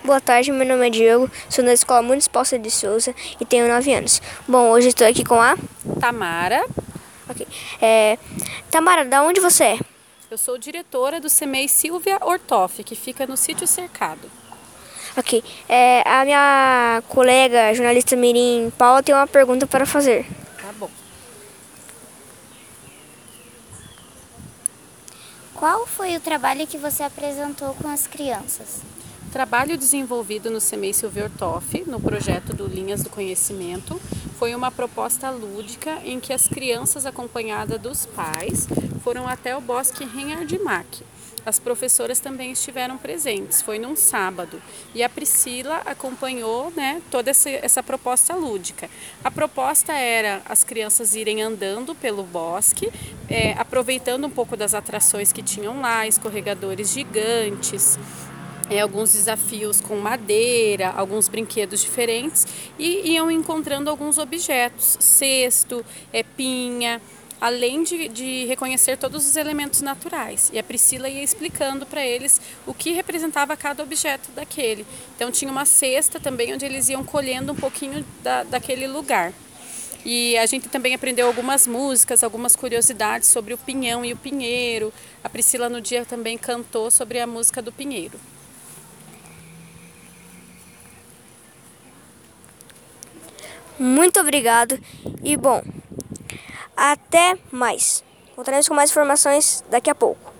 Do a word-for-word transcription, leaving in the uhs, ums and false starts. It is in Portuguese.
Boa tarde, meu nome é Diego, sou da Escola Municipal Cid de Souza e tenho nove anos. Bom, hoje estou aqui com a... Tamara. Ok. É... Tamara, da onde você é? Eu sou diretora do CEMEI Silvia Ortoff, que fica no Sítio Cercado. Ok. É... A minha colega, a jornalista Mirim Paula, tem uma pergunta para fazer. Tá bom. Qual foi o trabalho que você apresentou com as crianças? Trabalho desenvolvido no CEMEI Silvia Ortoff, no projeto do Linhas do Conhecimento, foi uma proposta lúdica em que as crianças, acompanhadas dos pais, foram até o Bosque Reinhard Mack. As professoras também estiveram presentes, foi num sábado. E a Priscila acompanhou, né, toda essa, essa proposta lúdica. A proposta era as crianças irem andando pelo bosque, é, aproveitando um pouco das atrações que tinham lá, escorregadores gigantes, É, alguns desafios com madeira, alguns brinquedos diferentes e iam encontrando alguns objetos, cesto, é, pinha, além de, de reconhecer todos os elementos naturais. E a Priscila ia explicando para eles o que representava cada objeto daquele. Então tinha uma cesta também onde eles iam colhendo um pouquinho da, daquele lugar. E a gente também aprendeu algumas músicas, algumas curiosidades sobre o pinhão e o pinheiro. A Priscila no dia também cantou sobre a música do pinheiro. Muito obrigado e, bom, até mais. Voltaremos com mais informações daqui a pouco.